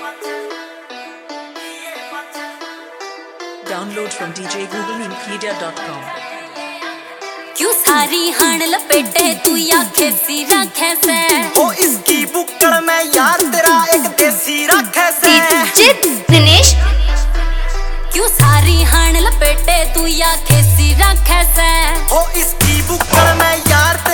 Download from djgooglemedia.com। क्यों सारी हाण लपेटे तू या खेसी रखे से ओ इसकी बुक्कड़ में यार तेरा एक देसी रखे से दिनेश। क्यों सारी हाण लपेटे तू या खेसी रखे से ओ इसकी बुक्कड़ में यार